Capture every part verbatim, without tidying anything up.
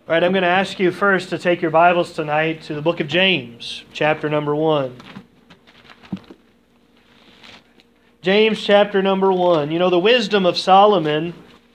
All right, I'm going to ask you first to take your Bibles tonight to the book of James, chapter number one. James, chapter number one. You know, the wisdom of Solomon,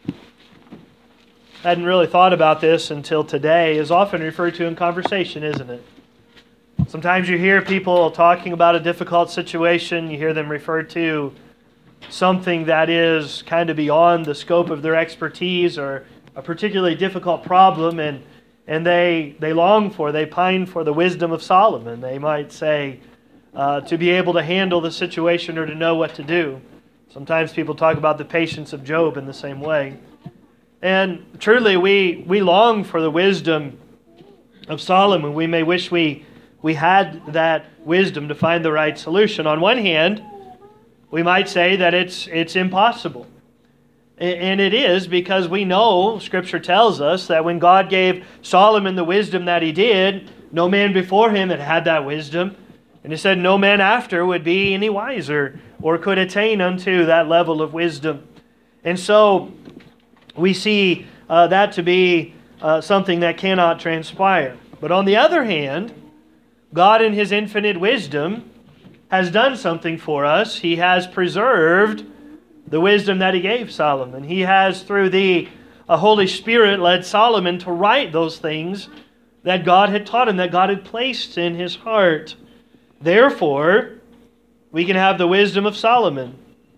I hadn't really thought about this until today, is often referred to in conversation, isn't it? Sometimes you hear people talking about a difficult situation, you hear them refer to something that is kind of beyond the scope of their expertise or a particularly difficult problem, and and they they long for, they pine for the wisdom of Solomon. They might say, uh, to be able to handle the situation or to know what to do. Sometimes people talk about the patience of Job in the same way. And truly, we we long for the wisdom of Solomon. We may wish we we had that wisdom to find the right solution. On one hand, we might say that it's it's impossible. And it is, because we know, Scripture tells us, that when God gave Solomon the wisdom that he did, no man before him had had that wisdom. And he said no man after would be any wiser or could attain unto that level of wisdom. And so we see uh, that to be uh, something that cannot transpire. But on the other hand, God in His infinite wisdom has done something for us. He has preserved the wisdom that He gave Solomon. He has, through the uh, Holy Spirit, led Solomon to write those things that God had taught him, that God had placed in his heart. Therefore, we can have the wisdom of Solomon.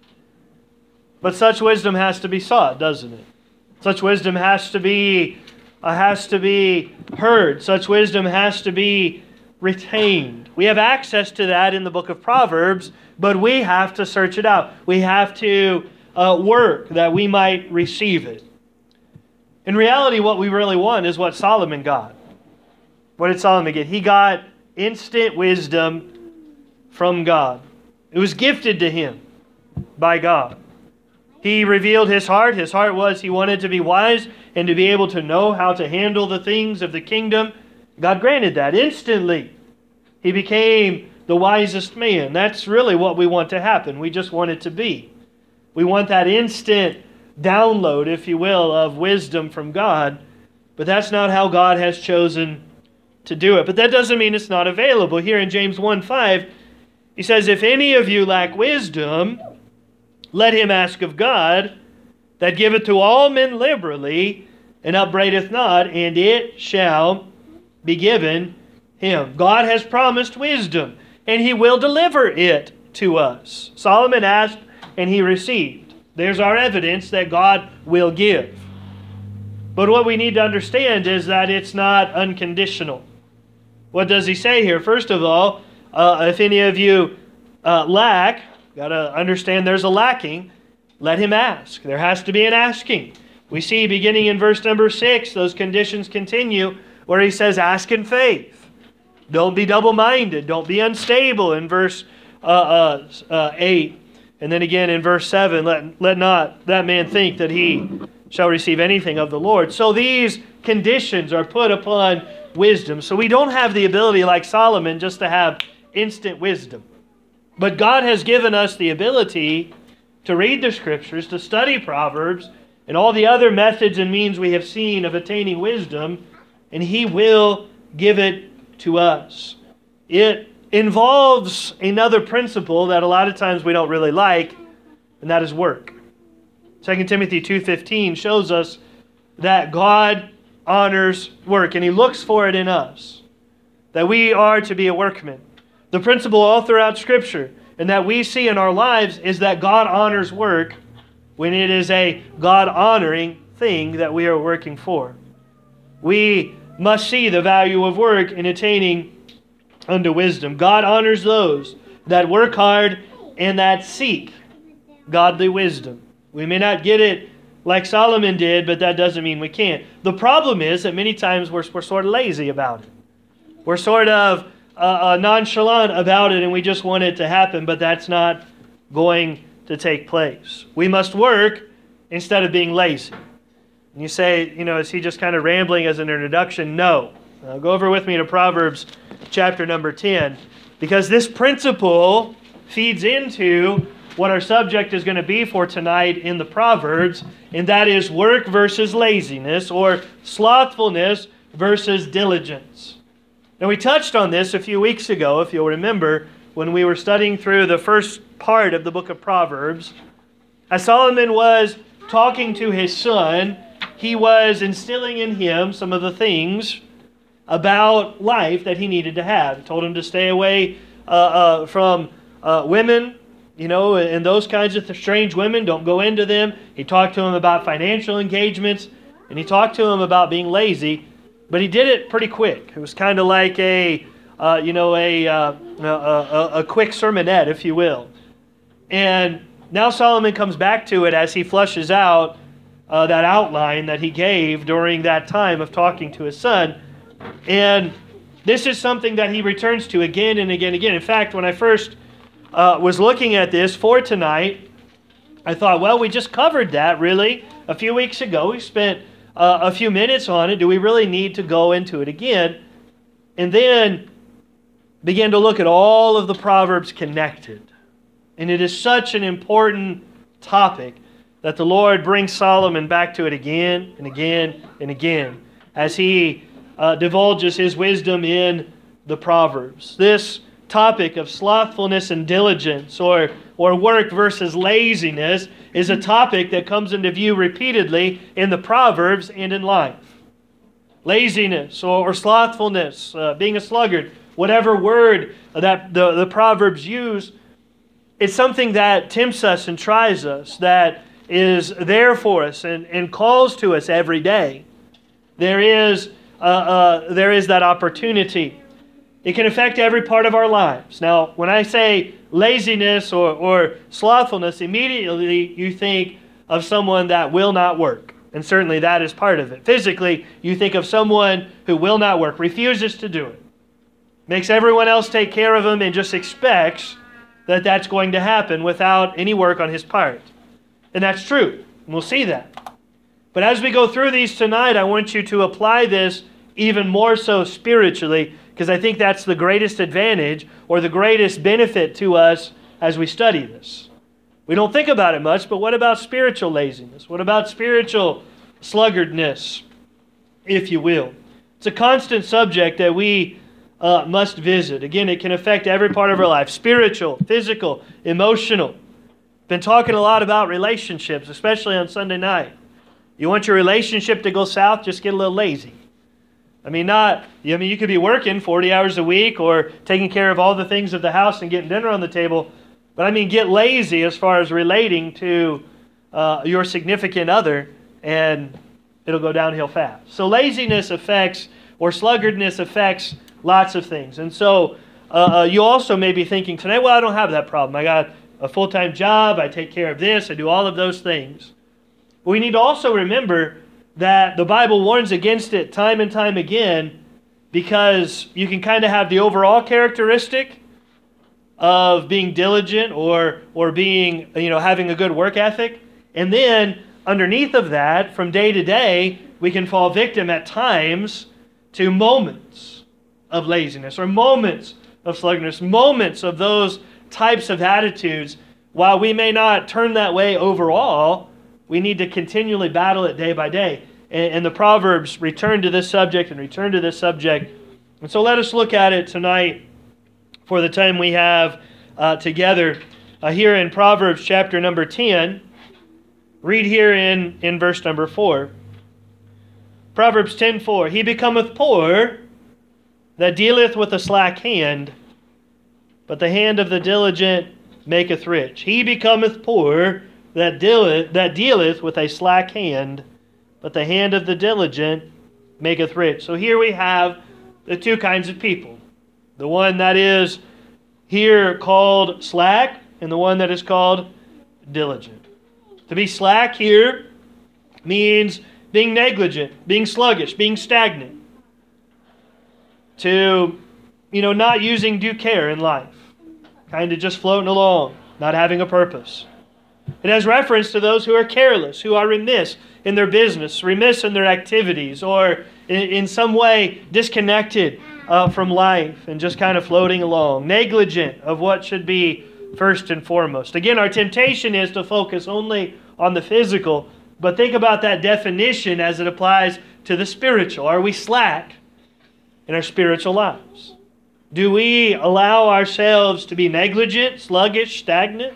But such wisdom has to be sought, doesn't it? Such wisdom has to be, uh, has to be heard. Such wisdom has to be retained. We have access to that in the book of Proverbs, but we have to search it out. We have to uh, work that we might receive it. In reality, what we really want is what Solomon got. What did Solomon get? He got instant wisdom from God. It was gifted to him by God. He revealed his heart. His heart was he wanted to be wise and to be able to know how to handle the things of the kingdom. God granted that instantly. He became the wisest man. That's really what we want to happen. We just want it to be. We want that instant download, if you will, of wisdom from God. But that's not how God has chosen to do it. But that doesn't mean it's not available. Here in James one five, he says, if any of you lack wisdom, let him ask of God, that giveth to all men liberally, and upbraideth not, and it shall be given him. God has promised wisdom, and He will deliver it to us. Solomon asked, and he received. There's our evidence that God will give. But what we need to understand is that it's not unconditional. What does he say here? First of all, uh, if any of you uh, lack, got to understand there's a lacking, let him ask. There has to be an asking. We see beginning in verse number six, those conditions continue, where he says, ask in faith. Don't be double-minded. Don't be unstable in verse uh, uh, uh, eight. And then again in verse seven, let, let not that man think that he shall receive anything of the Lord. So these conditions are put upon wisdom. So we don't have the ability like Solomon just to have instant wisdom. But God has given us the ability to read the Scriptures, to study Proverbs, and all the other methods and means we have seen of attaining wisdom, and He will give it to us. It involves another principle that a lot of times we don't really like, and that is work. Second Timothy two fifteen shows us that God honors work, and He looks for it in us, that we are to be a workman. The principle all throughout Scripture, and that we see in our lives, is that God honors work when it is a God-honoring thing that we are working for. We must see the value of work in attaining unto wisdom. God honors those that work hard and that seek godly wisdom. We may not get it like Solomon did, but that doesn't mean we can't. The problem is that many times we're, we're sort of lazy about it. We're sort of uh, uh, nonchalant about it, and we just want it to happen, but that's not going to take place. We must work instead of being lazy. And you say, you know, is he just kind of rambling as an introduction? No. Uh, go over with me to Proverbs chapter number ten, because this principle feeds into what our subject is going to be for tonight in the Proverbs, and that is work versus laziness, or slothfulness versus diligence. Now, we touched on this a few weeks ago, if you'll remember, when we were studying through the first part of the book of Proverbs. As Solomon was talking to his son, he was instilling in him some of the things about life that he needed to have. He told him to stay away uh, uh, from uh, women, you know, and those kinds of strange women. Don't go into them. He talked to him about financial engagements, and he talked to him about being lazy, but he did it pretty quick. It was kind of like a, uh, you know, a, uh, a, a, a quick sermonette, if you will. And now Solomon comes back to it as he flushes out uh, that outline that he gave during that time of talking to his son. And this is something that he returns to again and again and again. In fact, when I first uh, was looking at this for tonight, I thought, well, we just covered that really a few weeks ago. We spent uh, a few minutes on it. Do we really need to go into it again? And then began to look at all of the Proverbs connected. And it is such an important topic that the Lord brings Solomon back to it again and again and again as he uh, divulges his wisdom in the Proverbs. This topic of slothfulness and diligence, or, or work versus laziness, is a topic that comes into view repeatedly in the Proverbs and in life. Laziness or, or slothfulness, uh, being a sluggard, whatever word that the, the Proverbs use, it's something that tempts us and tries us, that is there for us and, and calls to us every day. There is, uh, uh, there is that opportunity. It can affect every part of our lives. Now, when I say laziness or, or slothfulness, immediately you think of someone that will not work. And certainly that is part of it. Physically, you think of someone who will not work, refuses to do it, makes everyone else take care of him and just expects that that's going to happen without any work on his part. And that's true. And we'll see that. But as we go through these tonight, I want you to apply this even more so spiritually, because I think that's the greatest advantage or the greatest benefit to us as we study this. We don't think about it much, but what about spiritual laziness? What about spiritual sluggardness, if you will? It's a constant subject that we uh, must visit. Again, it can affect every part of our life. Spiritual, physical, emotional. Been talking a lot about relationships, especially on Sunday night. You want your relationship to go south, just get a little lazy. I mean, not, I mean, you could be working forty hours a week or taking care of all the things of the house and getting dinner on the table. But I mean, get lazy as far as relating to uh, your significant other, and it'll go downhill fast. So laziness affects, or sluggardness affects lots of things. And so uh, you also may be thinking tonight, well, I don't have that problem. I got a full-time job. I take care of this. I do all of those things. But we need to also remember that the Bible warns against it time and time again, because you can kind of have the overall characteristic of being diligent or or being, you know, having a good work ethic. And then underneath of that, from day to day, we can fall victim at times to moments of laziness or moments of sluggardness, moments of those types of attitudes. While we may not turn that way overall, we need to continually battle it day by day. And, and the Proverbs return to this subject and return to this subject. And so let us look at it tonight for the time we have uh, together. Uh, here in Proverbs chapter number ten, read here in, in verse number four. Proverbs ten four, He becometh poor that dealeth with a slack hand, but the hand of the diligent maketh rich. He becometh poor that dealeth, that dealeth with a slack hand, but the hand of the diligent maketh rich. So here we have the two kinds of people. The one that is here called slack, and the one that is called diligent. To be slack here means being negligent, being sluggish, being stagnant. To, you know, not using due care in life. Kind of just floating along, not having a purpose. It has reference to those who are careless, who are remiss in their business, remiss in their activities, or in, in some way disconnected uh, from life and just kind of floating along. Negligent of what should be first and foremost. Again, our temptation is to focus only on the physical, but think about that definition as it applies to the spiritual. Are we slack in our spiritual lives? Do we allow ourselves to be negligent, sluggish, stagnant?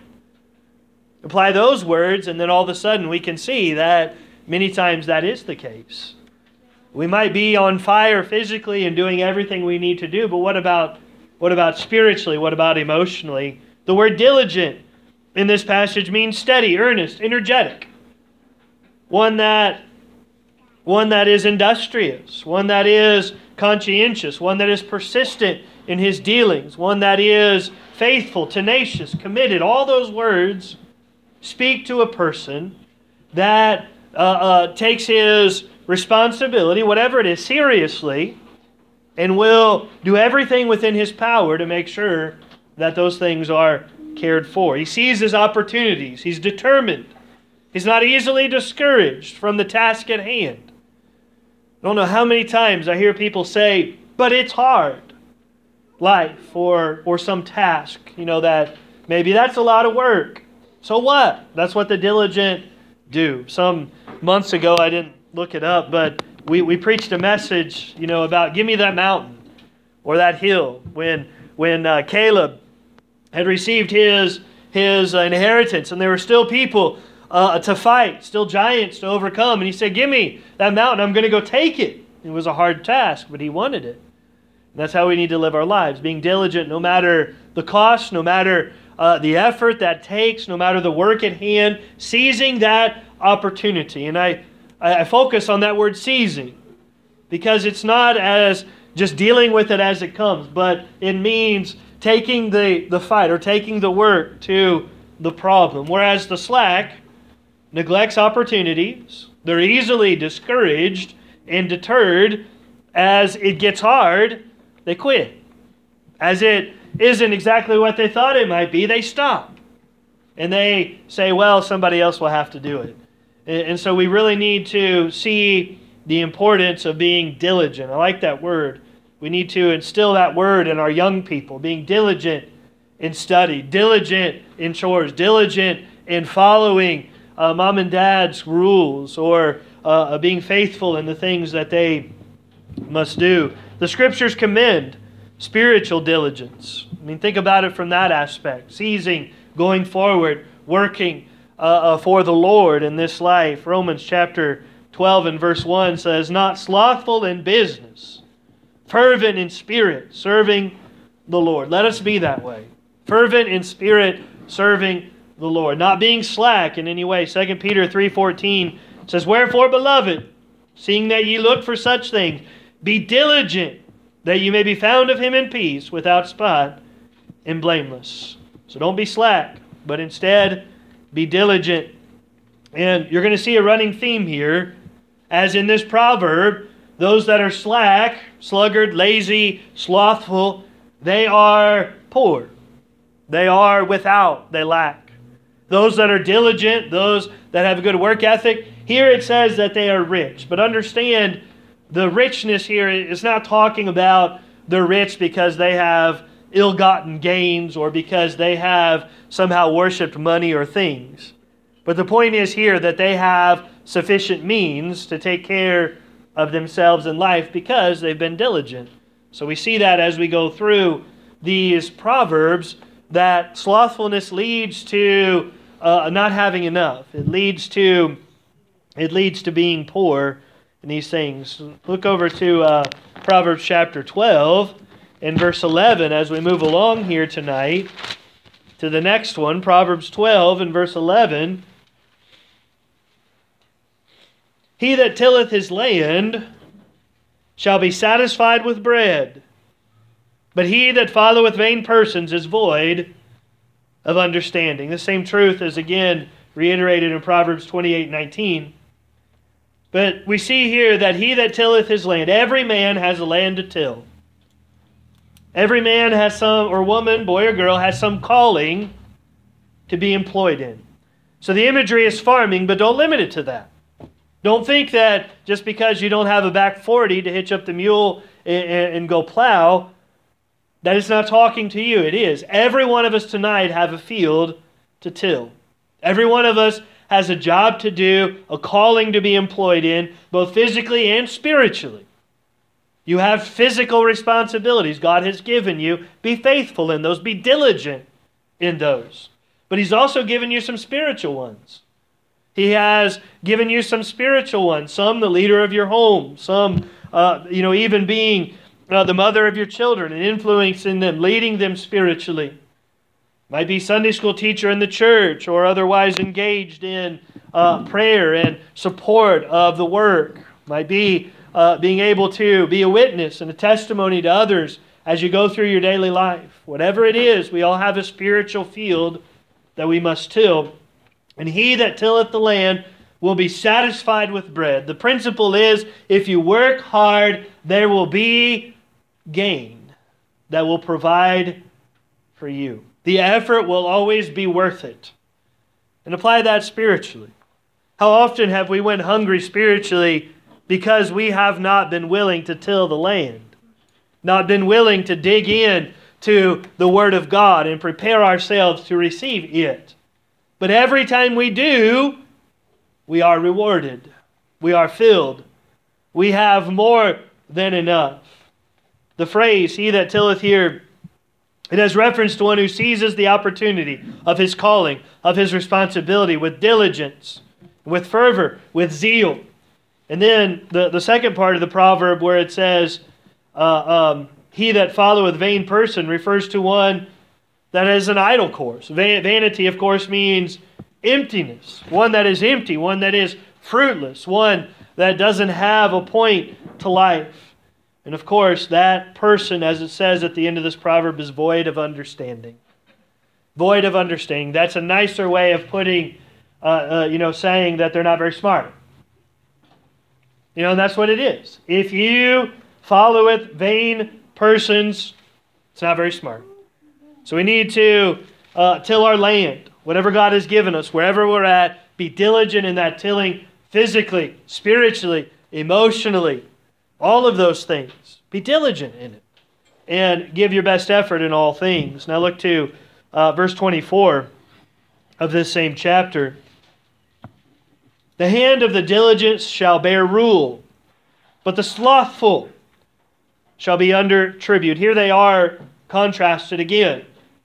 Apply those words, and then all of a sudden we can see that many times that is the case. We might be on fire physically and doing everything we need to do, but what about what about spiritually? What about emotionally? The word diligent in this passage means steady, earnest, energetic. One that one that is industrious, one that is conscientious, one that is persistent in his dealings, one that is faithful, tenacious, committed. All those words speak to a person that uh, uh, takes his responsibility, whatever it is, seriously, and will do everything within his power to make sure that those things are cared for. He sees his opportunities. He's determined. He's not easily discouraged from the task at hand. I don't know how many times I hear people say, but it's hard. Life or, or some task, you know, that maybe that's a lot of work. So what? That's what the diligent do. Some months ago, I didn't look it up, but we, we preached a message, you know, about give me that mountain or that hill. When when uh, Caleb had received his his uh, inheritance, and there were still people uh, to fight, still giants to overcome, and he said, "Give me that mountain. I'm going to go take it." It was a hard task, but he wanted it. And that's how we need to live our lives, being diligent no matter the cost, no matter uh, the effort that takes, no matter the work at hand, seizing that opportunity. And I, I focus on that word seizing because it's not as just dealing with it as it comes, but it means taking the, the fight or taking the work to the problem. Whereas the slack neglects opportunities. They're easily discouraged and deterred. As it gets hard, they quit. As it isn't exactly what they thought it might be, they stop. And they say, well, somebody else will have to do it. And so we really need to see the importance of being diligent. I like that word. We need to instill that word in our young people, being diligent in study, diligent in chores, diligent in following uh, mom and dad's rules, or uh, being faithful in the things that they must do. The Scriptures commend spiritual diligence. I mean, think about it from that aspect. Seizing, going forward, working uh, uh, for the Lord in this life. Romans chapter twelve and verse one says, "Not slothful in business, fervent in spirit, serving the Lord." Let us be that way. Fervent in spirit, serving the Lord. Not being slack in any way. Second Peter three fourteen says, "Wherefore, beloved, seeing that ye look for such things, be diligent, that you may be found of him in peace, without spot and blameless." So don't be slack, but instead be diligent. And you're going to see a running theme here, as in this proverb, those that are slack, sluggard, lazy, slothful, they are poor. They are without, they lack. Those that are diligent, those that have a good work ethic, here it says that they are rich. But understand, the richness here is not talking about they're rich because they have ill-gotten gains or because they have somehow worshipped money or things. But the point is here that they have sufficient means to take care of themselves in life because they've been diligent. So we see that as we go through these proverbs, that slothfulness leads to uh, not having enough. It leads to it leads to being poor in these things. Look over to uh, Proverbs chapter twelve and verse eleven as we move along here tonight to the next one. Proverbs twelve and verse eleven. "He that tilleth his land shall be satisfied with bread, but he that followeth vain persons is void of understanding." The same truth is again reiterated in Proverbs twenty-eight nineteen. But we see here that he that tilleth his land, every man has a land to till. Every man has some, or woman, boy or girl, has some calling to be employed in. So the imagery is farming, but don't limit it to that. Don't think that just because you don't have a back forty to hitch up the mule and, and go plow, that it's not talking to you. It is. Every one of us tonight have a field to till. Every one of us has a job to do, a calling to be employed in, both physically and spiritually. You have physical responsibilities God has given you. Be faithful in those. Be diligent in those. But He's also given you some spiritual ones. He has given you some spiritual ones. Some the leader of your home. Some, uh, you know, even being uh, the mother of your children and influencing them, leading them spiritually. Might be Sunday school teacher in the church or otherwise engaged in uh, prayer and support of the work. Might be uh, being able to be a witness and a testimony to others as you go through your daily life. Whatever it is, we all have a spiritual field that we must till. And he that tilleth the land will be satisfied with bread. The principle is, if you work hard, there will be gain that will provide for you. The effort will always be worth it. And apply that spiritually. How often have we went hungry spiritually because we have not been willing to till the land? Not been willing to dig in to the Word of God and prepare ourselves to receive it. But every time we do, we are rewarded. We are filled. We have more than enough. The phrase, he that tilleth here, it has reference to one who seizes the opportunity of his calling, of his responsibility with diligence, with fervor, with zeal. And then the, the second part of the proverb where it says, uh, um, he that followeth vain person, refers to one that is an idle course. Vanity, of course, means emptiness. One that is empty, one that is fruitless, one that doesn't have a point to life. And of course, that person, as it says at the end of this proverb, is void of understanding. Void of understanding. That's a nicer way of putting, uh, uh, you know, saying that they're not very smart. You know, and that's what it is. If you followeth vain persons, it's not very smart. So we need to uh, till our land, whatever God has given us, wherever we're at, be diligent in that tilling physically, spiritually, emotionally, all of those things. Be diligent in it and give your best effort in all things. Now look to uh, verse twenty-four of this same chapter. The hand of the diligent shall bear rule, but the slothful shall be under tribute. Here they are contrasted again.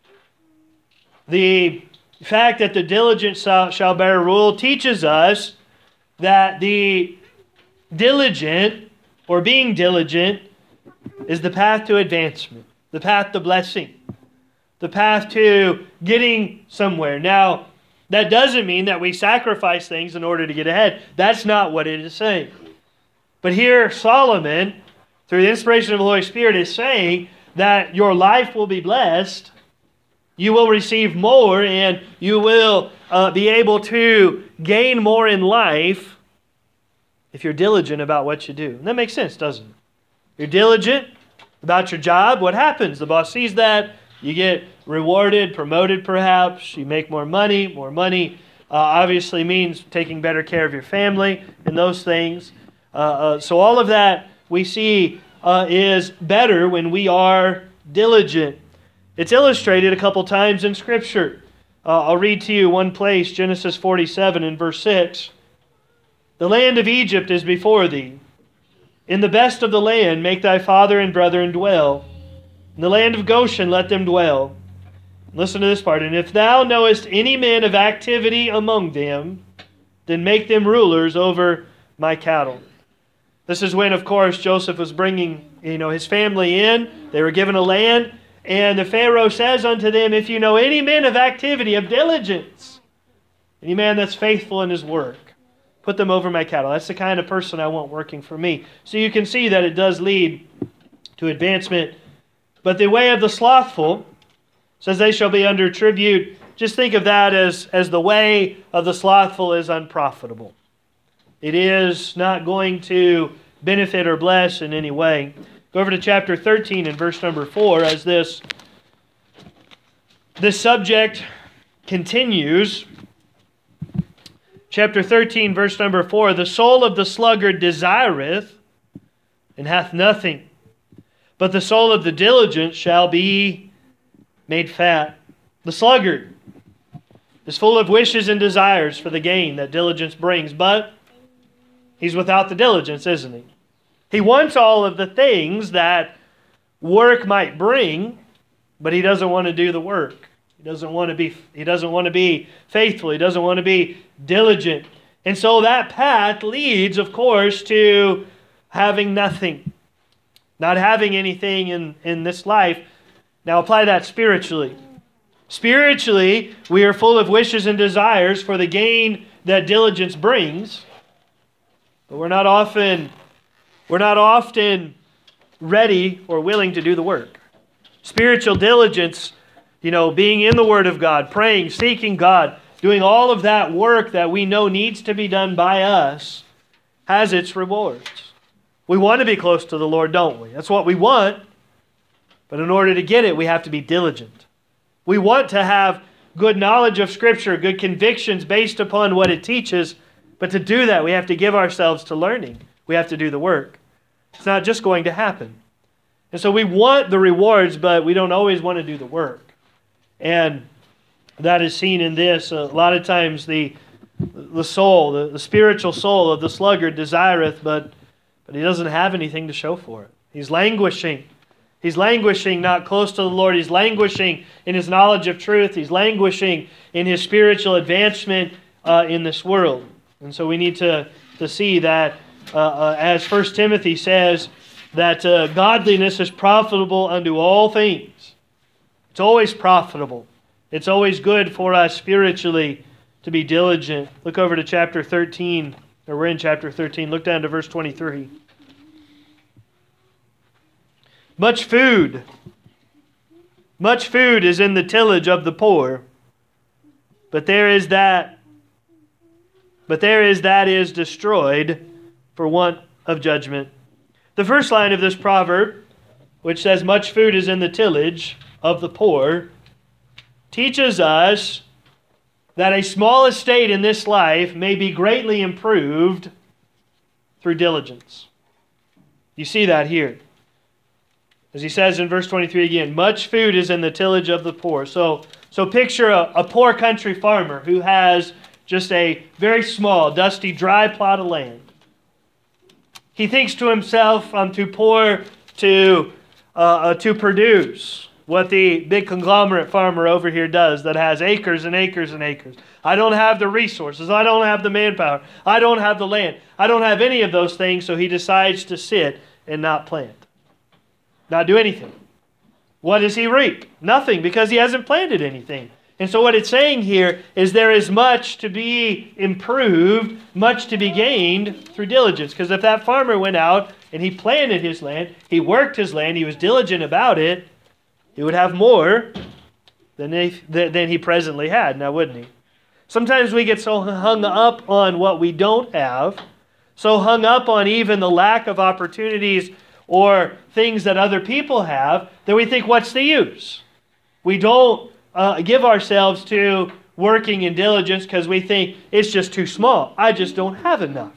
The fact that the diligent shall bear rule teaches us that the diligent, or being diligent, is the path to advancement, the path to blessing, the path to getting somewhere. Now, that doesn't mean that we sacrifice things in order to get ahead. That's not what it is saying. But here, Solomon, through the inspiration of the Holy Spirit, is saying that your life will be blessed, you will receive more, and you will uh, be able to gain more in life if you're diligent about what you do. And that makes sense, doesn't it? You're diligent about your job. What happens? The boss sees that. You get rewarded, promoted perhaps. You make more money. More money uh, obviously means taking better care of your family and those things. Uh, uh, so all of that we see uh, is better when we are diligent. It's illustrated a couple times in Scripture. Uh, I'll read to you one place, Genesis forty-seven in verse six. The land of Egypt is before thee. In the best of the land make thy father and brethren dwell. In the land of Goshen let them dwell. Listen to this part. And if thou knowest any men of activity among them, then make them rulers over my cattle. This is when, of course, Joseph was bringing, you know, his family in. They were given a land. And the Pharaoh says unto them, if you know any men of activity, of diligence, any man that's faithful in his work, put them over my cattle. That's the kind of person I want working for me. So you can see that it does lead to advancement. But the way of the slothful says they shall be under tribute. Just think of that as, as the way of the slothful is unprofitable. It is not going to benefit or bless in any way. Go over to chapter thirteen and verse number four as this, this subject continues. Chapter thirteen, verse number four, the soul of the sluggard desireth and hath nothing, but the soul of the diligent shall be made fat. The sluggard is full of wishes and desires for the gain that diligence brings, but he's without the diligence, isn't he? He wants all of the things that work might bring, but he doesn't want to do the work. He doesn't want to be, he doesn't want to be faithful. He doesn't want to be diligent. And so that path leads, of course, to having nothing. Not having anything in, in this life. Now apply that spiritually. Spiritually, we are full of wishes and desires for the gain that diligence brings. But we're not often, we're not often ready or willing to do the work. Spiritual diligence, you know, being in the Word of God, praying, seeking God, doing all of that work that we know needs to be done by us, has its rewards. We want to be close to the Lord, don't we? That's what we want. But in order to get it, we have to be diligent. We want to have good knowledge of Scripture, good convictions based upon what it teaches. But to do that, we have to give ourselves to learning. We have to do the work. It's not just going to happen. And so we want the rewards, but we don't always want to do the work. And that is seen in this. A lot of times the the soul, the, the spiritual soul of the sluggard desireth, but, but he doesn't have anything to show for it. He's languishing. He's languishing not close to the Lord. He's languishing in his knowledge of truth. He's languishing in his spiritual advancement uh, in this world. And so we need to, to see that, uh, uh, as First Timothy says, that uh, godliness is profitable unto all things. It's always profitable. It's always good for us spiritually to be diligent. Look over to chapter thirteen, or we're in chapter thirteen. Look down to verse twenty-three. Much food, much food is in the tillage of the poor, but there is that, but there is that is destroyed for want of judgment. The first line of this proverb, which says much food is in the tillage of the poor, teaches us that a small estate in this life may be greatly improved through diligence. You see that here. As he says in verse twenty-three again, much food is in the tillage of the poor. So, so picture a, a poor country farmer who has just a very small, dusty, dry plot of land. He thinks to himself, I'm too poor to, uh, uh, to produce what the big conglomerate farmer over here does that has acres and acres and acres. I don't have the resources. I don't have the manpower. I don't have the land. I don't have any of those things, so he decides to sit and not plant. Not do anything. What does he reap? Nothing, because he hasn't planted anything. And so what it's saying here is there is much to be improved, much to be gained through diligence. Because if that farmer went out and he planted his land, he worked his land, he was diligent about it, he would have more than he, than he presently had, now wouldn't he? Sometimes we get so hung up on what we don't have, so hung up on even the lack of opportunities or things that other people have, that we think, what's the use? We don't uh, give ourselves to working in diligence because we think it's just too small. I just don't have enough.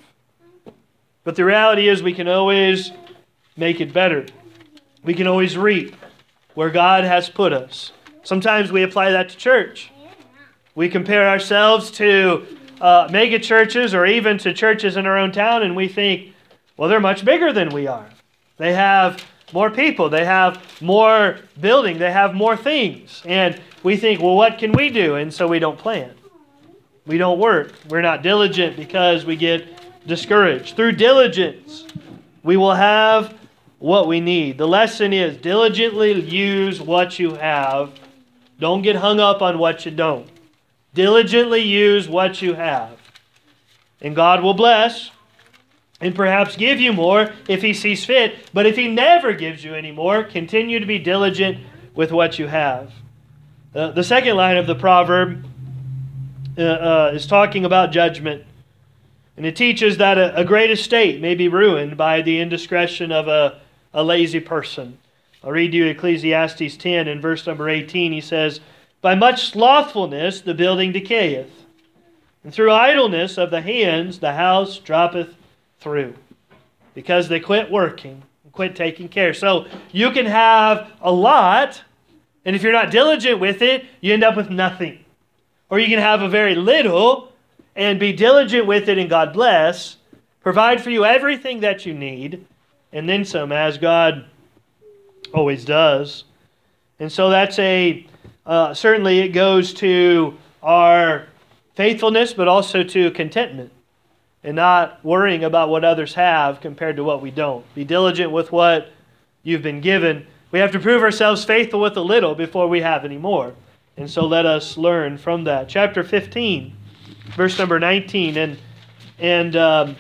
But the reality is we can always make it better. We can always reap where God has put us. Sometimes we apply that to church. We compare ourselves to uh, mega churches or even to churches in our own town, and we think, well, they're much bigger than we are. They have more people. They have more building. They have more things. And we think, well, what can we do? And so we don't plan. We don't work. We're not diligent because we get discouraged. Through diligence, we will have what we need. The lesson is diligently use what you have. Don't get hung up on what you don't. Diligently use what you have. And God will bless and perhaps give you more if He sees fit. But if He never gives you any more, continue to be diligent with what you have. Uh, the second line of the proverb uh, uh, is talking about judgment. And it teaches that a, a great estate may be ruined by the indiscretion of a, a lazy person. I'll read you Ecclesiastes ten in verse number eighteen. He says, by much slothfulness the building decayeth, and through idleness of the hands the house droppeth through. Because they quit working, quit taking care. So you can have a lot, and if you're not diligent with it, you end up with nothing. Or you can have a very little and be diligent with it, and God bless, provide for you everything that you need, and then some, as God always does. And so that's a, uh, certainly it goes to our faithfulness, but also to contentment, and not worrying about what others have compared to what we don't. Be diligent with what you've been given. We have to prove ourselves faithful with a little before we have any more. And so let us learn from that. Chapter fifteen, verse number nineteen. And, and um,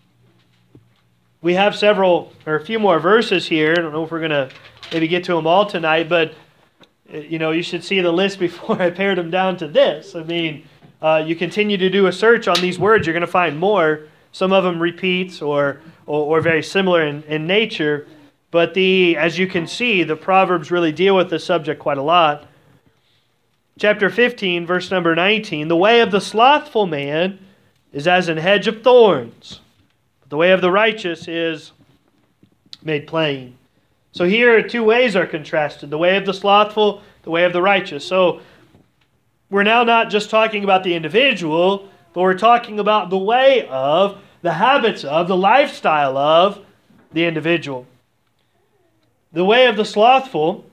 we have several, or a few more verses here. I don't know if we're going to maybe get to them all tonight, but you know, you should see the list before I pared them down to this. I mean, uh, you continue to do a search on these words, you're going to find more. Some of them repeats or, or, or very similar in, in nature. But the, as you can see, the Proverbs really deal with this subject quite a lot. Chapter fifteen, verse number nineteen. The way of the slothful man is as an hedge of thorns, but the way of the righteous is made plain. So here two ways are contrasted. The way of the slothful, the way of the righteous. So we're now not just talking about the individual, but we're talking about the way of, the habits of, the lifestyle of the individual. The way of the slothful,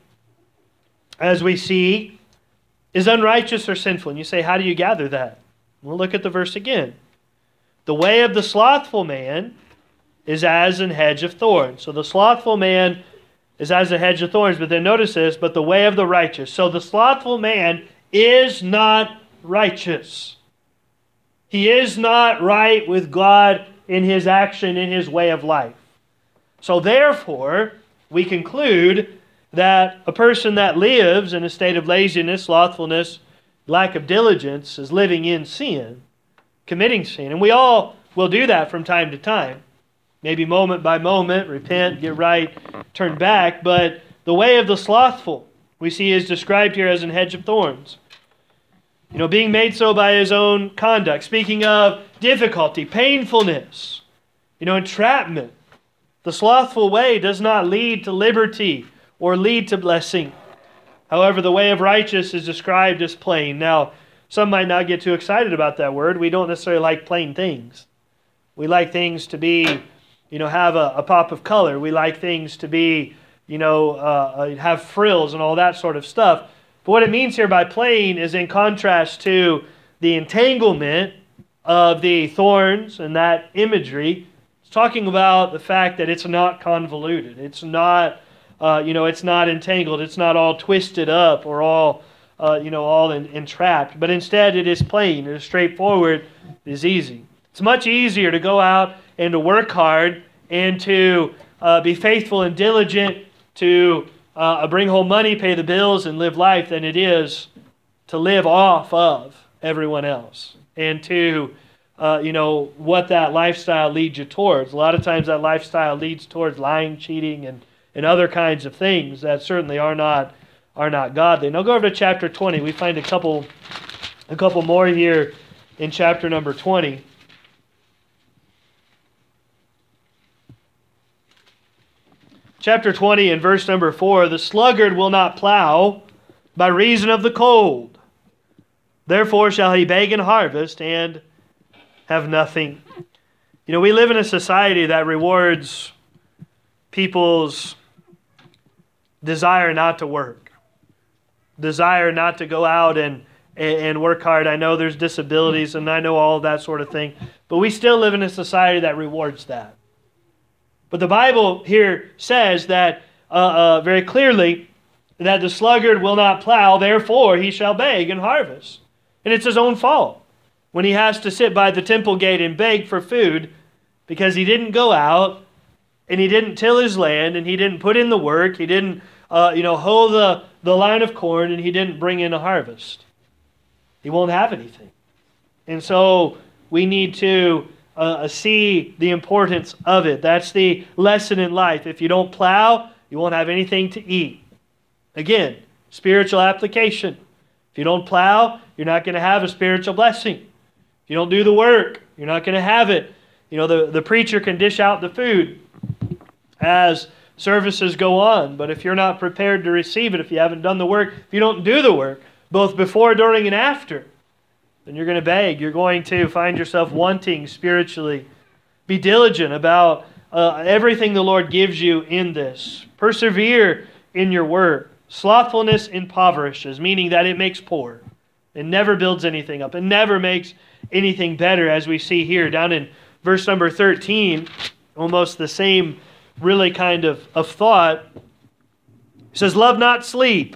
as we see, is unrighteous or sinful. And you say, how do you gather that? Well, look at the verse again. The way of the slothful man is as an hedge of thorns. So the slothful man is as a hedge of thorns. But then notice this, but the way of the righteous. So the slothful man is not righteous. He is not right with God in his action, in his way of life. So therefore, we conclude that a person that lives in a state of laziness, slothfulness, lack of diligence is living in sin, committing sin. And we all will do that from time to time. Maybe moment by moment, repent, get right, turn back. But the way of the slothful, we see, is described here as an hedge of thorns. You know, being made so by his own conduct. Speaking of difficulty, painfulness, you know, entrapment. The slothful way does not lead to liberty or lead to blessing. However, the way of righteous is described as plain. Now, some might not get too excited about that word. We don't necessarily like plain things. We like things to be, you know, have a, a pop of color. We like things to be, you know, uh, have frills and all that sort of stuff. But what it means here by plain is in contrast to the entanglement of the thorns and that imagery. It's talking about the fact that it's not convoluted. It's not, uh, you know, it's not entangled. It's not all twisted up or all, uh, you know, all in, entrapped. But instead it is plain. It is straightforward. It is easy. It's much easier to go out and to work hard and to uh, be faithful and diligent to uh, bring home money, pay the bills, and live life than it is to live off of everyone else and to, uh, you know, what that lifestyle leads you towards. A lot of times that lifestyle leads towards lying, cheating, and, and other kinds of things that certainly are not are not godly. Now go over to chapter twenty. We find a couple a couple more here in chapter number twenty. Chapter twenty and verse number four, the sluggard will not plow by reason of the cold. Therefore shall he beg in harvest and have nothing. You know, we live in a society that rewards people's desire not to work. Desire not to go out and, and work hard. I know there's disabilities and I know all of that sort of thing. But we still live in a society that rewards that. But the Bible here says that uh, uh, very clearly that the sluggard will not plow, therefore he shall beg and harvest. And it's his own fault when he has to sit by the temple gate and beg for food because he didn't go out and he didn't till his land and he didn't put in the work, he didn't uh, you know, hoe the, the line of corn, and he didn't bring in a harvest. He won't have anything. And so we need to Uh, see the importance of it. That's the lesson in life. If you don't plow, you won't have anything to eat. Again, spiritual application. If you don't plow, you're not going to have a spiritual blessing. If you don't do the work, you're not going to have it. You know, the, the preacher can dish out the food as services go on, but if you're not prepared to receive it, if you haven't done the work, if you don't do the work, both before, during, and after, and you're going to beg. You're going to find yourself wanting spiritually. Be diligent about uh, everything the Lord gives you in this. Persevere in your work. Slothfulness impoverishes, meaning that it makes poor. It never builds anything up. It never makes anything better, as we see here down in verse number thirteen. Almost the same really kind of, of thought. It says, love not sleep,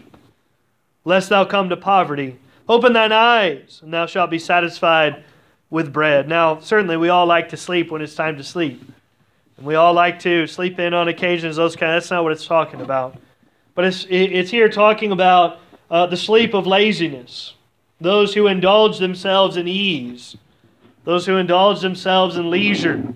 lest thou come to poverty. Open thine eyes, and thou shalt be satisfied with bread. Now, certainly we all like to sleep when it's time to sleep. And we all like to sleep in on occasions, those kind of, that's not what it's talking about. But it's, it's here talking about uh, the sleep of laziness. Those who indulge themselves in ease. Those who indulge themselves in leisure.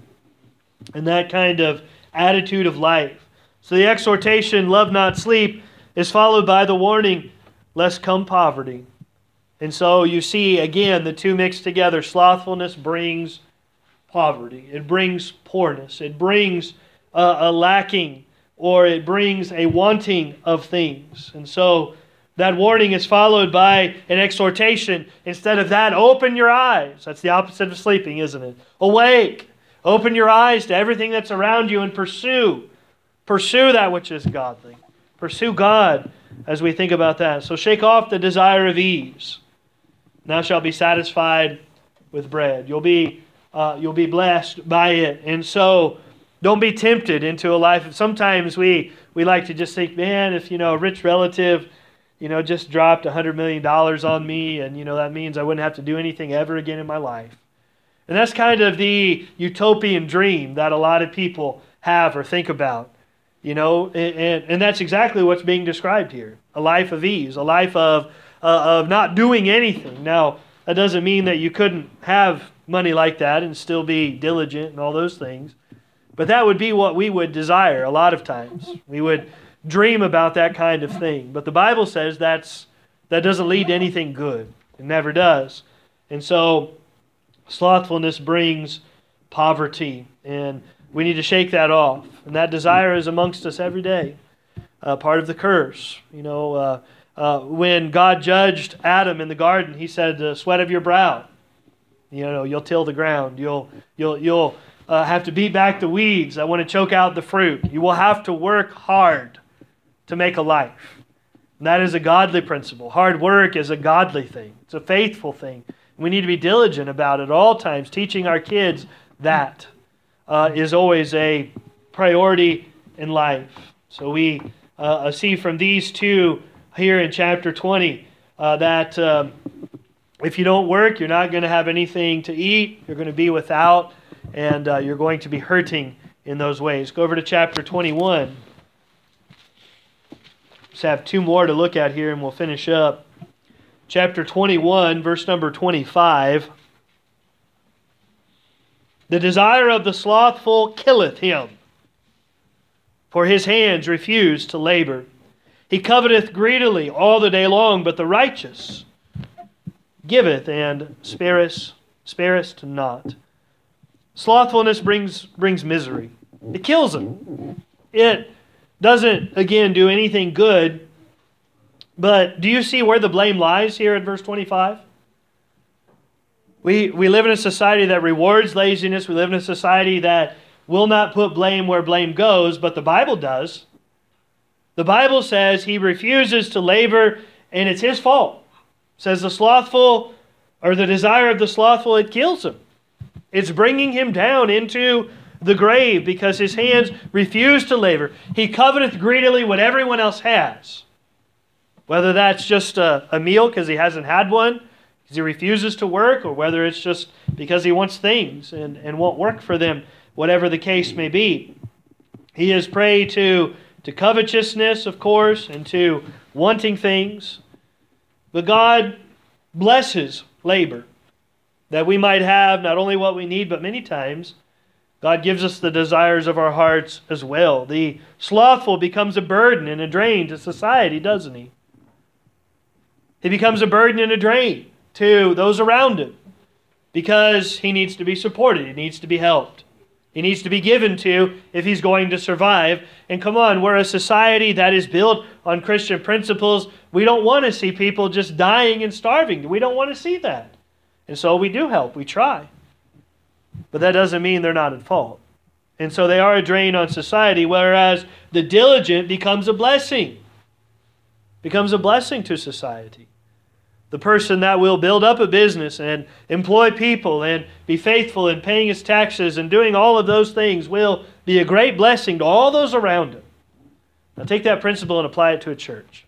And that kind of attitude of life. So the exhortation, love not sleep, is followed by the warning, lest come poverty. And so you see, again, the two mixed together. Slothfulness brings poverty. It brings poorness. It brings uh, a lacking, or it brings a wanting of things. And so that warning is followed by an exhortation. Instead of that, open your eyes. That's the opposite of sleeping, isn't it? Awake. Open your eyes to everything that's around you and pursue. Pursue that which is godly. Pursue God as we think about that. So shake off the desire of ease. Thou shalt be satisfied with bread. You'll be, uh, you'll be blessed by it. And so don't be tempted into a life of, sometimes we, we like to just think, man, if, you know, a rich relative, you know, just dropped one hundred million dollars on me, and, you know, that means I wouldn't have to do anything ever again in my life. And that's kind of the utopian dream that a lot of people have or think about. You know, and, and that's exactly what's being described here. A life of ease, a life of, uh, of not doing anything. Now, that doesn't mean that you couldn't have money like that and still be diligent and all those things. But that would be what we would desire a lot of times. We would dream about that kind of thing. But the Bible says that's that doesn't lead to anything good. It never does. And so slothfulness brings poverty, and we need to shake that off. And that desire is amongst us every day. Uh, part of the curse. You know, uh, uh, when God judged Adam in the garden, He said, "The sweat of your brow, you know, you'll till the ground. You'll you'll you'll uh, have to beat back the weeds. I want to choke out the fruit. You will have to work hard to make a life." And that is a godly principle. Hard work is a godly thing. It's a faithful thing. We need to be diligent about it at all times. Teaching our kids that uh, is always a priority in life. So we uh, see from these two here in chapter twenty uh, that um, if you don't work, you're not going to have anything to eat. You're going to be without, and uh, you're going to be hurting in those ways. Go over to chapter twenty-one. Just have two more to look at here, and we'll finish up. Chapter twenty-one, verse number twenty-five. The desire of the slothful killeth him, for his hands refuse to labor. He coveteth greedily all the day long, but the righteous giveth and spareth, spareth not. Slothfulness brings, brings misery. It kills him. It doesn't, again, do anything good. But do you see where the blame lies here in verse twenty-five? We, we live in a society that rewards laziness. We live in a society that will not put blame where blame goes, but the Bible does. The Bible says he refuses to labor, and it's his fault. It says the slothful, or the desire of the slothful, it kills him. It's bringing him down into the grave because his hands refuse to labor. He coveteth greedily what everyone else has. Whether that's just a, a meal because he hasn't had one, because he refuses to work, or whether it's just because he wants things and, and won't work for them, whatever the case may be. He is prey to, to covetousness, of course, and to wanting things. But God blesses labor, that we might have not only what we need, but many times God gives us the desires of our hearts as well. The slothful becomes a burden and a drain to society, doesn't he? He becomes a burden and a drain to those around him because he needs to be supported. He needs to be helped. He needs to be given to if he's going to survive. And come on, we're a society that is built on Christian principles. We don't want to see people just dying and starving. We don't want to see that. And so we do help, we try. But that doesn't mean they're not at fault. And so they are a drain on society, whereas the diligent becomes a blessing. Becomes a blessing to society. The person that will build up a business and employ people and be faithful in paying his taxes and doing all of those things will be a great blessing to all those around him. Now take that principle and apply it to a church.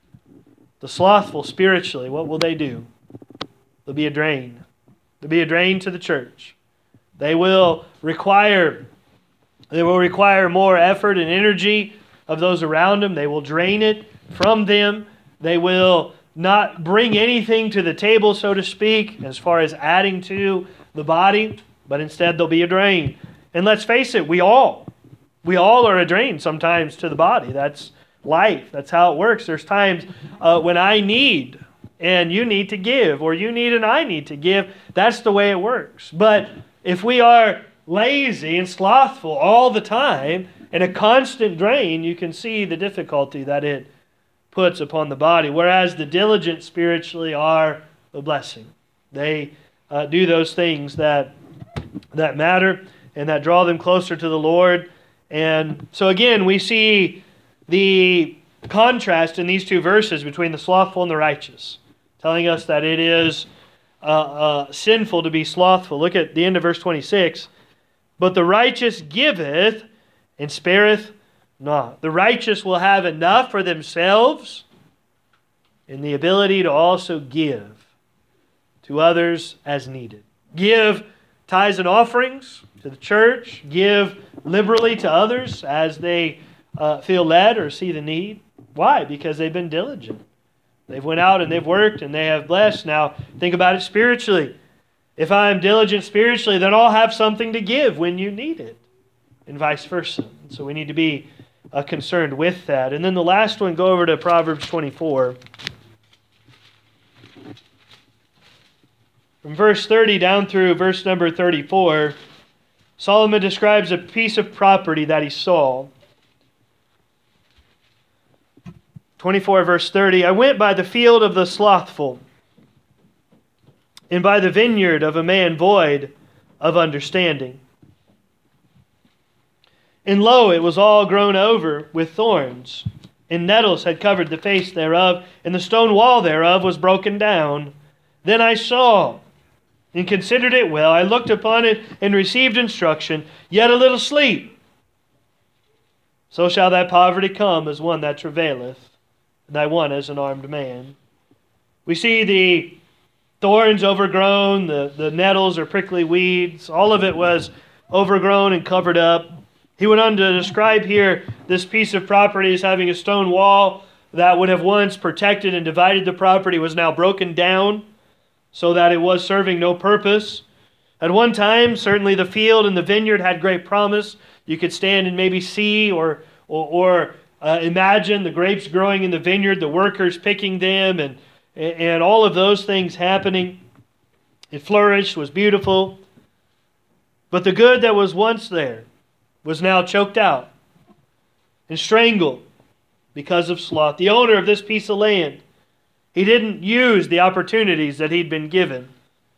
The slothful spiritually, what will they do? They'll be a drain. They'll be a drain to the church. They will require, they will require more effort and energy of those around them. They will drain it from them. They will not bring anything to the table, so to speak, as far as adding to the body, but instead they'll be a drain. And let's face it, we all, we all are a drain sometimes to the body. That's life. That's how it works. There's times uh, when I need and you need to give, or you need and I need to give. That's the way it works. But if we are lazy and slothful all the time and a constant drain, you can see the difficulty that it puts upon the body, whereas the diligent spiritually are a blessing. They uh, do those things that that matter and that draw them closer to the Lord. And so again, we see the contrast in these two verses between the slothful and the righteous, telling us that it is uh, uh, sinful to be slothful. Look at the end of verse twenty-six. But the righteous giveth and spareth not. The righteous will have enough for themselves and the ability to also give to others as needed. Give tithes and offerings to the church. Give liberally to others as they uh, feel led or see the need. Why? Because they've been diligent. They've went out and they've worked and they have blessed. Now, think about it spiritually. If I'm diligent spiritually, then I'll have something to give when you need it, and vice versa. And so we need to be Uh, concerned with that. And then the last one, go over to Proverbs twenty-four. From verse thirty down through verse number thirty-four, Solomon describes a piece of property that he saw. twenty-four verse thirty, I went by the field of the slothful, and by the vineyard of a man void of understanding. And lo, it was all grown over with thorns, and nettles had covered the face thereof, and the stone wall thereof was broken down. Then I saw, and considered it well. I looked upon it, and received instruction, yet a little sleep. So shall thy poverty come as one that travaileth, and thy want as an armed man. We see the thorns overgrown, the, the nettles or prickly weeds. All of it was overgrown and covered up. He went on to describe here this piece of property as having a stone wall that would have once protected and divided the property was now broken down so that it was serving no purpose. At one time, certainly the field and the vineyard had great promise. You could stand and maybe see or or, or uh, imagine the grapes growing in the vineyard, the workers picking them, and, and all of those things happening. It flourished, was beautiful. But the good that was once there was now choked out and strangled because of sloth. The owner of this piece of land, he didn't use the opportunities that he'd been given.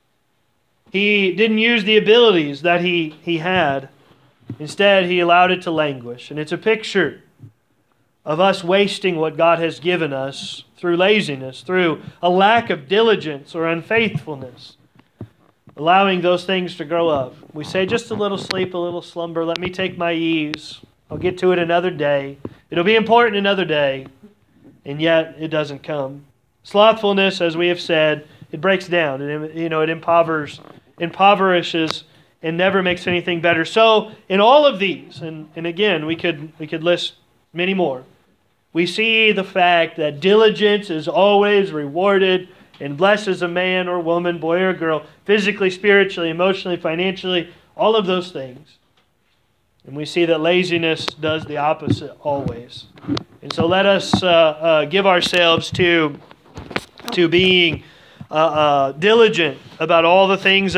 He didn't use the abilities that he, he had. Instead, he allowed it to languish. And it's a picture of us wasting what God has given us through laziness, through a lack of diligence or unfaithfulness. Allowing those things to grow up. We say just a little sleep, a little slumber. Let me take my ease. I'll get to it another day. It'll be important another day. And yet it doesn't come. Slothfulness, as we have said, it breaks down. And you know, it impoverishes, impoverishes and never makes anything better. So in all of these, and, and again, we could we could list many more, we see the fact that diligence is always rewarded and blesses a man or woman, boy or girl, physically, spiritually, emotionally, financially, all of those things. And we see that laziness does the opposite always. And so let us uh, uh, give ourselves to, to being uh, uh, diligent about all the things that